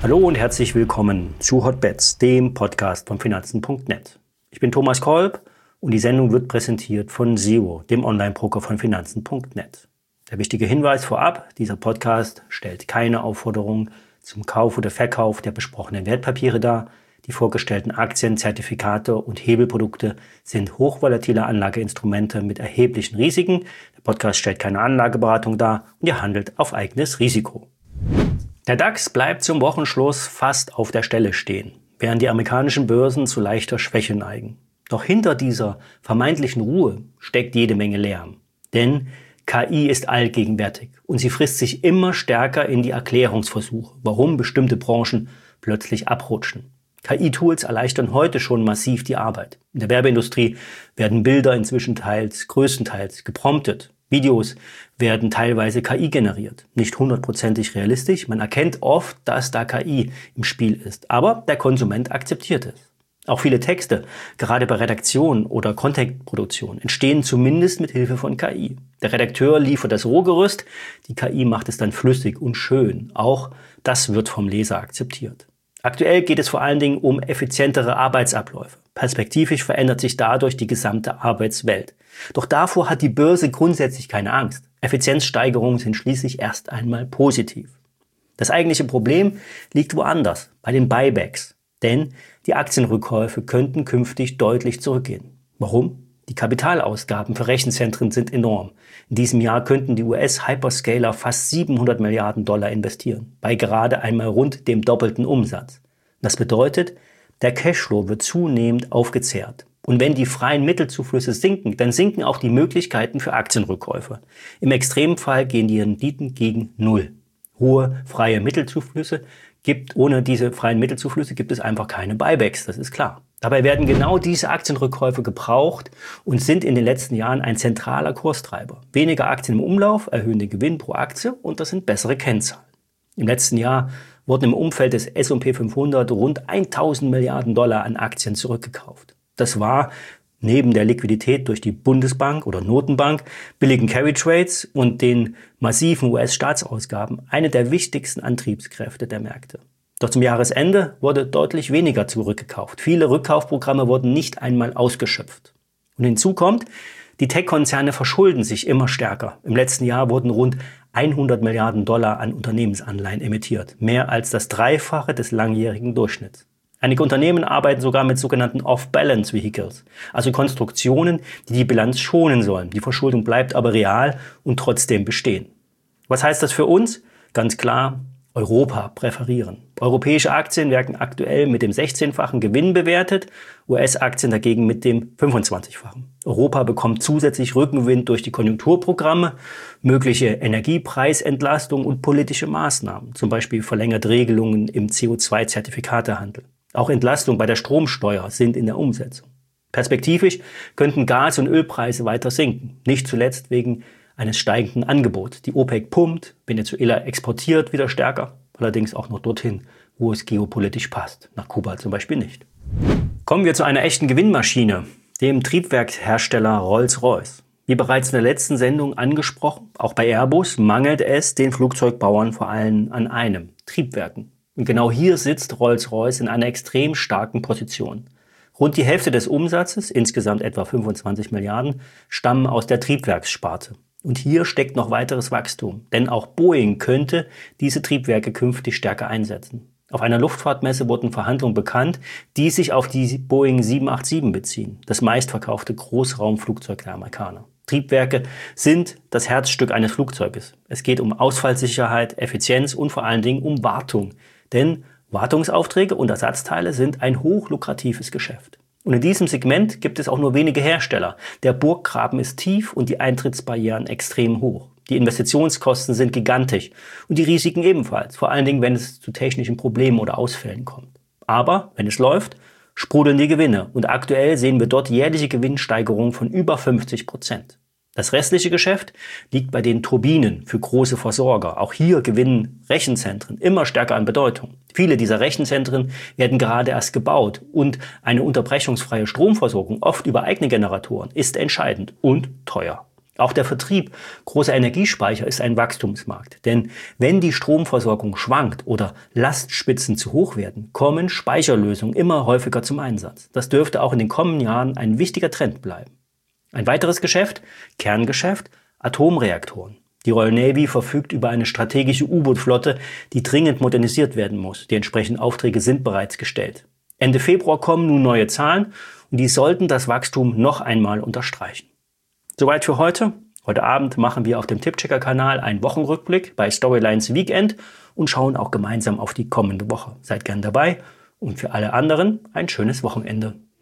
Hallo und herzlich willkommen zu Hotbets, dem Podcast von Finanzen.net. Ich bin Thomas Kolb und die Sendung wird präsentiert von Zero, dem Online-Broker von Finanzen.net. Der wichtige Hinweis vorab, dieser Podcast stellt keine Aufforderung zum Kauf oder Verkauf der besprochenen Wertpapiere dar. Die vorgestellten Aktien, Zertifikate und Hebelprodukte sind hochvolatile Anlageinstrumente mit erheblichen Risiken. Der Podcast stellt keine Anlageberatung dar und ihr handelt auf eigenes Risiko. Der DAX bleibt zum Wochenschluss fast auf der Stelle stehen, während die amerikanischen Börsen zu leichter Schwäche neigen. Doch hinter dieser vermeintlichen Ruhe steckt jede Menge Lärm. Denn KI ist allgegenwärtig und sie frisst sich immer stärker in die Erklärungsversuche, warum bestimmte Branchen plötzlich abrutschen. KI-Tools erleichtern heute schon massiv die Arbeit. In der Werbeindustrie werden Bilder inzwischen größtenteils gepromptet. Videos werden teilweise KI generiert. Nicht hundertprozentig realistisch. Man erkennt oft, dass da KI im Spiel ist. Aber der Konsument akzeptiert es. Auch viele Texte, gerade bei Redaktion oder Contentproduktion, entstehen zumindest mit Hilfe von KI. Der Redakteur liefert das Rohgerüst, die KI macht es dann flüssig und schön. Auch das wird vom Leser akzeptiert. Aktuell geht es vor allen Dingen um effizientere Arbeitsabläufe. Perspektivisch verändert sich dadurch die gesamte Arbeitswelt. Doch davor hat die Börse grundsätzlich keine Angst. Effizienzsteigerungen sind schließlich erst einmal positiv. Das eigentliche Problem liegt woanders, bei den Buybacks. Denn die Aktienrückkäufe könnten künftig deutlich zurückgehen. Warum? Die Kapitalausgaben für Rechenzentren sind enorm. In diesem Jahr könnten die US-Hyperscaler fast 700 Milliarden Dollar investieren, bei gerade einmal rund dem doppelten Umsatz. Das bedeutet, der Cashflow wird zunehmend aufgezehrt. Und wenn die freien Mittelzuflüsse sinken, dann sinken auch die Möglichkeiten für Aktienrückkäufe. Im Extremfall gehen die Renditen gegen Null. Ohne diese freien Mittelzuflüsse gibt es einfach keine Buybacks, das ist klar. Dabei werden genau diese Aktienrückkäufe gebraucht und sind in den letzten Jahren ein zentraler Kurstreiber. Weniger Aktien im Umlauf erhöhen den Gewinn pro Aktie und das sind bessere Kennzahlen. Im letzten Jahr wurden im Umfeld des S&P 500 rund 1000 Milliarden Dollar an Aktien zurückgekauft. Das war neben der Liquidität durch die Bundesbank oder Notenbank, billigen Carry-Trades und den massiven US-Staatsausgaben eine der wichtigsten Antriebskräfte der Märkte. Doch zum Jahresende wurde deutlich weniger zurückgekauft. Viele Rückkaufprogramme wurden nicht einmal ausgeschöpft. Und hinzu kommt, die Tech-Konzerne verschulden sich immer stärker. Im letzten Jahr wurden rund 100 Milliarden Dollar an Unternehmensanleihen emittiert. Mehr als das Dreifache des langjährigen Durchschnitts. Einige Unternehmen arbeiten sogar mit sogenannten Off-Balance-Vehicles, also Konstruktionen, die die Bilanz schonen sollen. Die Verschuldung bleibt aber real und trotzdem bestehen. Was heißt das für uns? Ganz klar, Europa präferieren. Europäische Aktien werden aktuell mit dem 16-fachen Gewinn bewertet, US-Aktien dagegen mit dem 25-fachen. Europa bekommt zusätzlich Rückenwind durch die Konjunkturprogramme, mögliche Energiepreisentlastung und politische Maßnahmen, zum Beispiel verlängerte Regelungen im CO2-Zertifikatehandel. Auch Entlastung bei der Stromsteuer sind in der Umsetzung. Perspektivisch könnten Gas- und Ölpreise weiter sinken, nicht zuletzt wegen eines steigenden Angebots. Die OPEC pumpt, Venezuela exportiert wieder stärker, allerdings auch noch dorthin, wo es geopolitisch passt, nach Kuba zum Beispiel nicht. Kommen wir zu einer echten Gewinnmaschine, dem Triebwerkshersteller Rolls-Royce. Wie bereits in der letzten Sendung angesprochen, auch bei Airbus mangelt es den Flugzeugbauern vor allem an einem, Triebwerken. Und genau hier sitzt Rolls-Royce in einer extrem starken Position. Rund die Hälfte des Umsatzes, insgesamt etwa 25 Milliarden, stammen aus der Triebwerkssparte. Und hier steckt noch weiteres Wachstum, denn auch Boeing könnte diese Triebwerke künftig stärker einsetzen. Auf einer Luftfahrtmesse wurden Verhandlungen bekannt, die sich auf die Boeing 787 beziehen, das meistverkaufte Großraumflugzeug der Amerikaner. Triebwerke sind das Herzstück eines Flugzeuges. Es geht um Ausfallsicherheit, Effizienz und vor allen Dingen um Wartung. Denn Wartungsaufträge und Ersatzteile sind ein hochlukratives Geschäft. Und in diesem Segment gibt es auch nur wenige Hersteller. Der Burggraben ist tief und die Eintrittsbarrieren extrem hoch. Die Investitionskosten sind gigantisch und die Risiken ebenfalls, vor allen Dingen, wenn es zu technischen Problemen oder Ausfällen kommt. Aber wenn es läuft, sprudeln die Gewinne und aktuell sehen wir dort jährliche Gewinnsteigerungen von über 50%. Das restliche Geschäft liegt bei den Turbinen für große Versorger. Auch hier gewinnen Rechenzentren immer stärker an Bedeutung. Viele dieser Rechenzentren werden gerade erst gebaut und eine unterbrechungsfreie Stromversorgung, oft über eigene Generatoren, ist entscheidend und teuer. Auch der Vertrieb großer Energiespeicher ist ein Wachstumsmarkt. Denn wenn die Stromversorgung schwankt oder Lastspitzen zu hoch werden, kommen Speicherlösungen immer häufiger zum Einsatz. Das dürfte auch in den kommenden Jahren ein wichtiger Trend bleiben. Ein weiteres Geschäft, Kerngeschäft, Atomreaktoren. Die Royal Navy verfügt über eine strategische U-Boot-Flotte, die dringend modernisiert werden muss. Die entsprechenden Aufträge sind bereits gestellt. Ende Februar kommen nun neue Zahlen und die sollten das Wachstum noch einmal unterstreichen. Soweit für heute. Heute Abend machen wir auf dem Tippchecker-Kanal einen Wochenrückblick bei Storylines Weekend und schauen auch gemeinsam auf die kommende Woche. Seid gern dabei und für alle anderen ein schönes Wochenende.